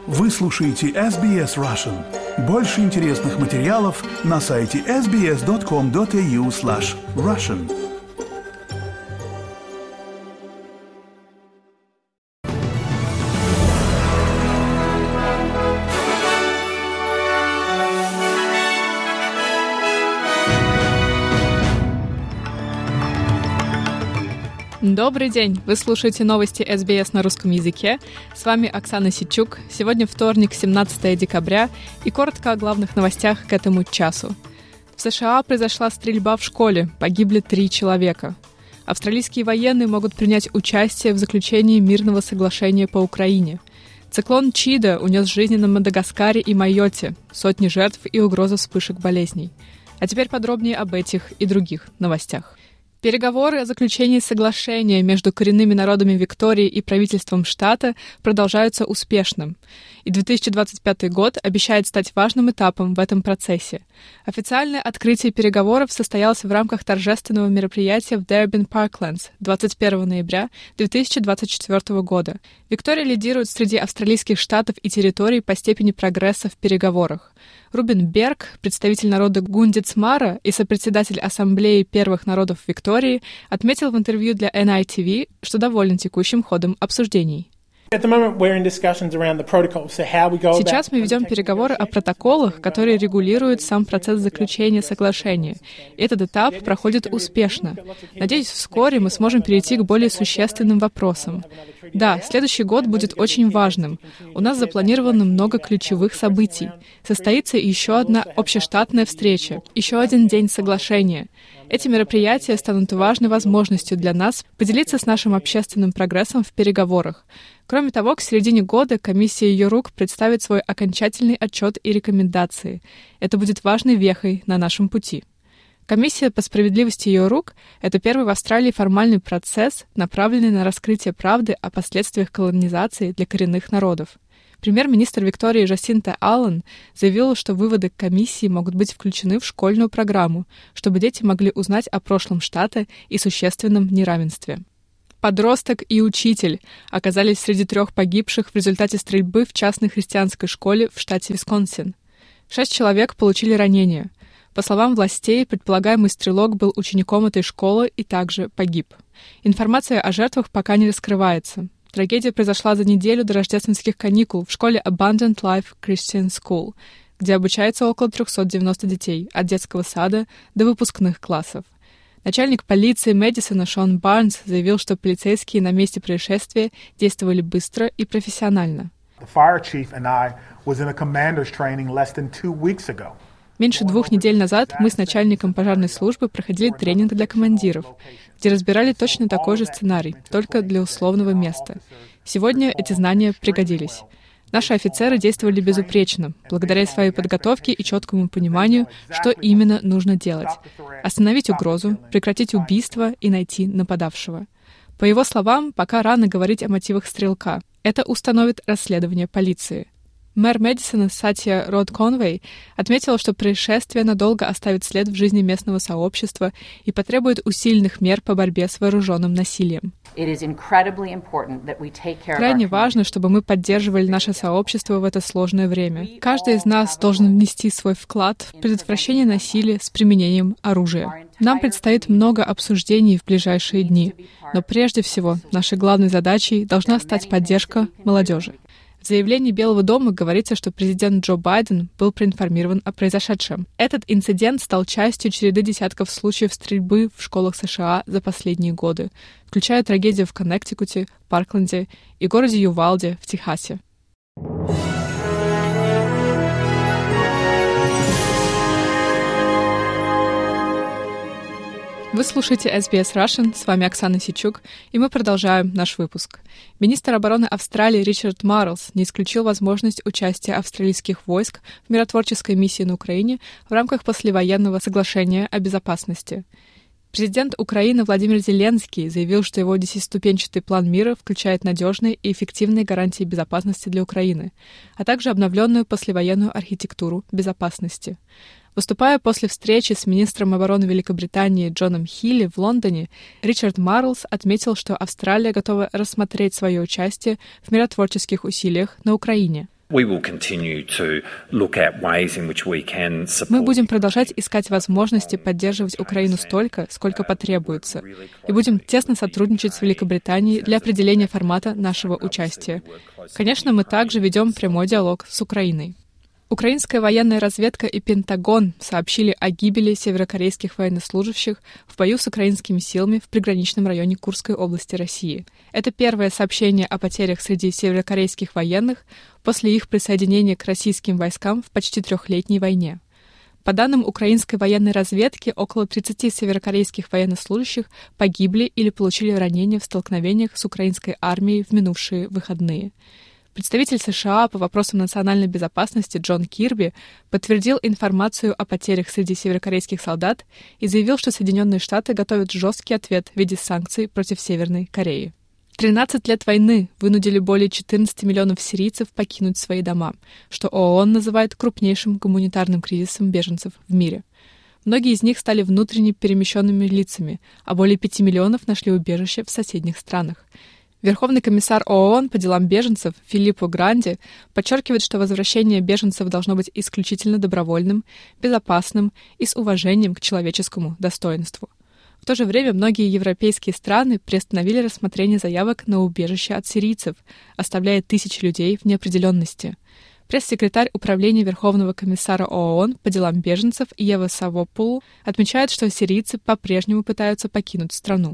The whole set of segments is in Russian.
Вы слушаете SBS Russian. Больше интересных материалов на сайте sbs.com.au/russian. Добрый день! Вы слушаете новости SBS на русском языке. С вами Оксана Сичук. Сегодня вторник, 17 декабря, и коротко о главных новостях к этому часу. В США произошла стрельба в школе, погибли 3 человека. Австралийские военные могут принять участие в заключении мирного соглашения по Украине. Циклон Чида унес жизни на Мадагаскаре и Майотте, сотни жертв и угроза вспышек болезней. А теперь подробнее об этих и других новостях. Переговоры о заключении соглашения между коренными народами Виктории и правительством штата продолжаются успешно, и 2025 год обещает стать важным этапом в этом процессе. Официальное открытие переговоров состоялось в рамках торжественного мероприятия в Darebin Parklands 21 ноября 2024 года. Виктория лидирует среди австралийских штатов и территорий по степени прогресса в переговорах. Рубин Берг, представитель народа Гундицмара и сопредседатель Ассамблеи первых народов Виктории, отметил в интервью для NITV, что доволен текущим ходом обсуждений. Сейчас мы ведем переговоры о протоколах, которые регулируют сам процесс заключения соглашения. Этот этап проходит успешно. Надеюсь, вскоре мы сможем перейти к более существенным вопросам. Да, следующий год будет очень важным. У нас запланировано много ключевых событий. Состоится еще одна общештатная встреча, еще один день соглашения. Эти мероприятия станут важной возможностью для нас поделиться с нашим общественным прогрессом в переговорах. Кроме того, к середине года комиссия ЮРУК представит свой окончательный отчет и рекомендации. Это будет важной вехой на нашем пути. Комиссия по справедливости ЮРУК — это первый в Австралии формальный процесс, направленный на раскрытие правды о последствиях колонизации для коренных народов. Премьер-министр Виктории Джасинта Аллен заявила, что выводы комиссии могут быть включены в школьную программу, чтобы дети могли узнать о прошлом штата и существенном неравенстве. Подросток и учитель оказались среди 3 погибших в результате стрельбы в частной христианской школе в штате Висконсин. 6 человек получили ранения. По словам властей, предполагаемый стрелок был учеником этой школы и также погиб. Информация о жертвах пока не раскрывается. Трагедия произошла за неделю до рождественских каникул в школе Abundant Life Christian School, где обучается около 390 детей от детского сада до выпускных классов. Начальник полиции Мэдисона Шон Барнс заявил, что полицейские на месте происшествия действовали быстро и профессионально. Меньше 2 недель назад мы с начальником пожарной службы проходили тренинг для командиров, где разбирали точно такой же сценарий, только для условного места. Сегодня эти знания пригодились. Наши офицеры действовали безупречно, благодаря своей подготовке и четкому пониманию, что именно нужно делать. Остановить угрозу, прекратить убийство и найти нападавшего. По его словам, пока рано говорить о мотивах стрелка. Это установит расследование полиции. Мэр Мэдисона Сатья Род Конвей отметила, что происшествие надолго оставит след в жизни местного сообщества и потребует усиленных мер по борьбе с вооруженным насилием. Крайне важно, чтобы мы поддерживали наше сообщество в это сложное время. Каждый из нас должен внести свой вклад в предотвращение насилия с применением оружия. Нам предстоит много обсуждений в ближайшие дни, но прежде всего нашей главной задачей должна стать поддержка молодежи. В заявлении Белого дома говорится, что президент Джо Байден был проинформирован о произошедшем. Этот инцидент стал частью череды десятков случаев стрельбы в школах США за последние годы, включая трагедию в Коннектикуте, Паркленде и городе Ювалде в Техасе. Вы слушаете SBS Russian, с вами Оксана Сичук, и мы продолжаем наш выпуск. Министр обороны Австралии Ричард Маррлс не исключил возможность участия австралийских войск в миротворческой миссии на Украине в рамках послевоенного соглашения о безопасности. Президент Украины Владимир Зеленский заявил, что его 10-ступенчатый план мира включает надежные и эффективные гарантии безопасности для Украины, а также обновленную послевоенную архитектуру безопасности. Выступая после встречи с министром обороны Великобритании Джоном Хилли в Лондоне, Ричард Маррлс отметил, что Австралия готова рассмотреть свое участие в миротворческих усилиях на Украине. Мы будем продолжать искать возможности поддерживать Украину столько, сколько потребуется, и будем тесно сотрудничать с Великобританией для определения формата нашего участия. Конечно, мы также ведем прямой диалог с Украиной. Украинская военная разведка и Пентагон сообщили о гибели северокорейских военнослужащих в бою с украинскими силами в приграничном районе Курской области России. Это первое сообщение о потерях среди северокорейских военных после их присоединения к российским войскам в почти 3-летней войне. По данным украинской военной разведки, около 30 северокорейских военнослужащих погибли или получили ранения в столкновениях с украинской армией в минувшие выходные. Представитель США по вопросам национальной безопасности Джон Кирби подтвердил информацию о потерях среди северокорейских солдат и заявил, что Соединенные Штаты готовят жесткий ответ в виде санкций против Северной Кореи. 13 лет войны вынудили более 14 миллионов сирийцев покинуть свои дома, что ООН называет крупнейшим гуманитарным кризисом беженцев в мире. Многие из них стали внутренне перемещенными лицами, а более 5 миллионов нашли убежище в соседних странах. Верховный комиссар ООН по делам беженцев Филиппо Гранди подчеркивает, что возвращение беженцев должно быть исключительно добровольным, безопасным и с уважением к человеческому достоинству. В то же время многие европейские страны приостановили рассмотрение заявок на убежище от сирийцев, оставляя тысячи людей в неопределенности. Пресс-секретарь Управления Верховного комиссара ООН по делам беженцев Ева Савопулу отмечает, что сирийцы по-прежнему пытаются покинуть страну.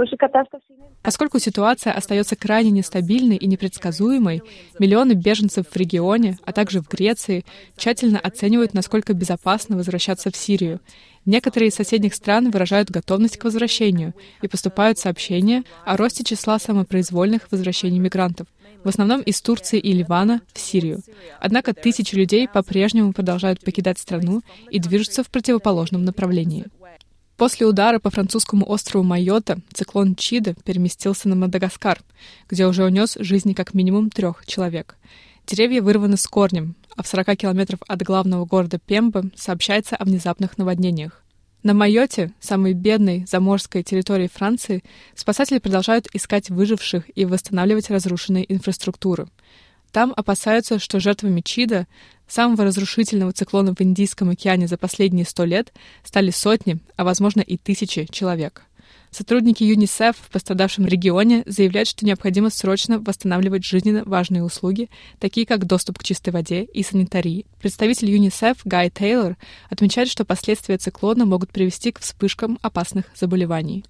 Поскольку ситуация остается крайне нестабильной и непредсказуемой, миллионы беженцев в регионе, а также в Греции, тщательно оценивают, насколько безопасно возвращаться в Сирию. Некоторые из соседних стран выражают готовность к возвращению, и поступают сообщения о росте числа самопроизвольных возвращений мигрантов, в основном из Турции и Ливана в Сирию. Однако тысячи людей по-прежнему продолжают покидать страну и движутся в противоположном направлении. После удара по французскому острову Майотта циклон Чида переместился на Мадагаскар, где уже унес жизни как минимум 3 человек. Деревья вырваны с корнем, а в 40 километрах от главного города Пембы сообщается о внезапных наводнениях. На Майотте, самой бедной заморской территории Франции, спасатели продолжают искать выживших и восстанавливать разрушенные инфраструктуры. Там опасаются, что жертвами Чида, самого разрушительного циклона в Индийском океане за последние 100 лет, стали сотни, а возможно и тысячи человек. Сотрудники ЮНИСЕФ в пострадавшем регионе заявляют, что необходимо срочно восстанавливать жизненно важные услуги, такие как доступ к чистой воде и санитарии. Представитель ЮНИСЕФ Гай Тейлор отмечает, что последствия циклона могут привести к вспышкам опасных заболеваний.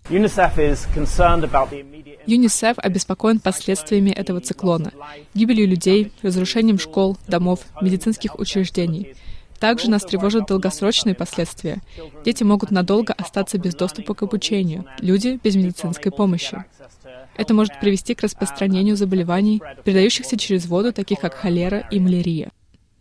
ЮНИСЕФ обеспокоен последствиями этого циклона, гибелью людей, разрушением школ, домов, медицинских учреждений. Также нас тревожат долгосрочные последствия. Дети могут надолго остаться без доступа к обучению, люди без медицинской помощи. Это может привести к распространению заболеваний, передающихся через воду, таких как холера и малярия.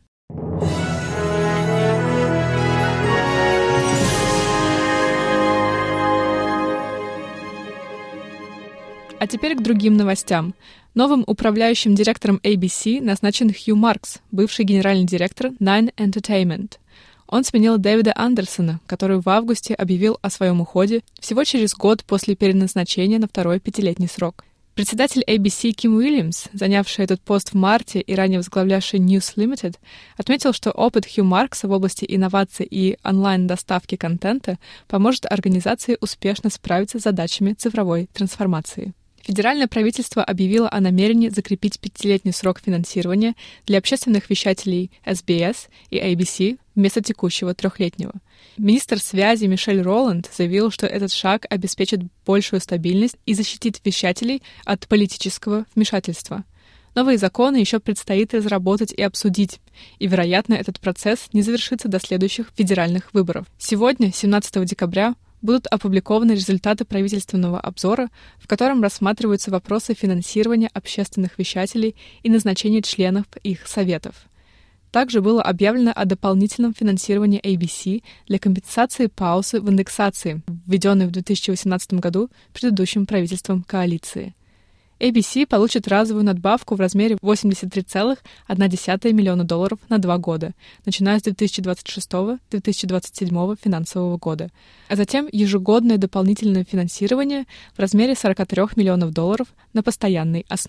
А теперь к другим новостям. Новым управляющим директором ABC назначен Хью Маркс, бывший генеральный директор Nine Entertainment. Он сменил Дэвида Андерсона, который в августе объявил о своем уходе всего через год после переназначения на второй 5-летний срок. Председатель ABC Ким Уильямс, занявший этот пост в марте и ранее возглавлявший News Limited, отметил, что опыт Хью Маркса в области инноваций и онлайн-доставки контента поможет организации успешно справиться с задачами цифровой трансформации. Федеральное правительство объявило о намерении закрепить 5-летний срок финансирования для общественных вещателей SBS и ABC вместо текущего 3-летнего. Министр связи Мишель Роланд заявил, что этот шаг обеспечит большую стабильность и защитит вещателей от политического вмешательства. Новые законы еще предстоит разработать и обсудить, и, вероятно, этот процесс не завершится до следующих федеральных выборов. Сегодня, 17 декабря, будут опубликованы результаты правительственного обзора, в котором рассматриваются вопросы финансирования общественных вещателей и назначения членов их советов. Также было объявлено о дополнительном финансировании ABC для компенсации паузы в индексации, введенной в 2018 году предыдущим правительством коалиции. ABC получит разовую надбавку в размере $83,1 миллиона на 2 года, начиная с 2026-2027 финансового года, а затем ежегодное дополнительное финансирование в размере $43 миллионов на постоянной основе.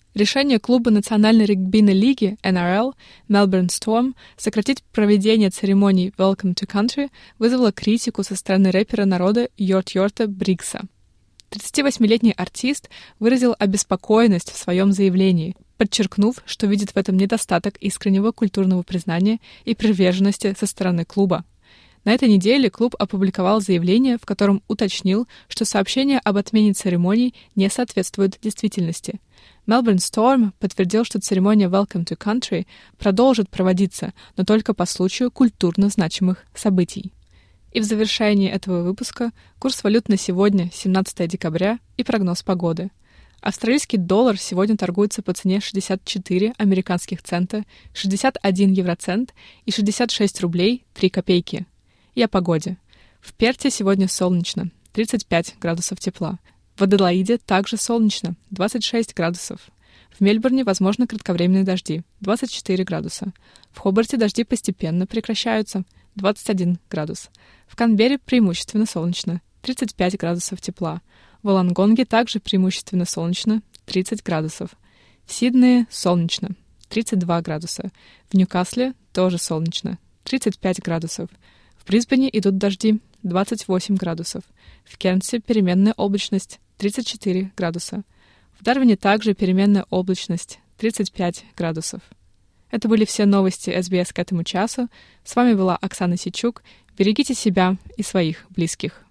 Решение клуба Национальной регбийной лиги NRL Melbourne Storm сократить проведение церемоний Welcome to Country вызвало критику со стороны рэпера народа Йорт-Йорта Брикса. 38-летний артист выразил обеспокоенность в своем заявлении, подчеркнув, что видит в этом недостаток искреннего культурного признания и приверженности со стороны клуба. На этой неделе клуб опубликовал заявление, в котором уточнил, что сообщения об отмене церемоний не соответствуют действительности. Melbourne Storm подтвердил, что церемония Welcome to Country продолжит проводиться, но только по случаю культурно значимых событий. И в завершении этого выпуска курс валют на сегодня, 17 декабря, и прогноз погоды. Австралийский доллар сегодня торгуется по цене 64 американских цента, 61 евроцент и 66 рублей 3 копейки. И о погоде. В Перте сегодня солнечно, 35 градусов тепла. В Аделаиде также солнечно, 26 градусов. В Мельбурне возможны кратковременные дожди, 24 градуса. В Хобарте дожди постепенно прекращаются, 21 градус. В Канберре преимущественно солнечно, 35 градусов тепла. В Волонгонге также преимущественно солнечно, 30 градусов. В Сиднее солнечно, 32 градуса. В Ньюкасле тоже солнечно, 35 градусов. В Брисбене идут дожди, 28 градусов. В Кернсе переменная облачность, 34 градуса. В Дарвине также переменная облачность, 35 градусов. Это были все новости СБС к этому часу. С вами была Оксана Сичук. Берегите себя и своих близких.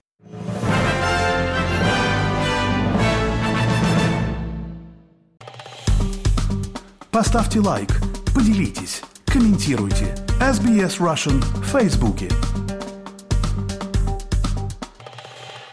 Поставьте лайк, поделитесь, комментируйте. SBS Russian в Фейсбуке.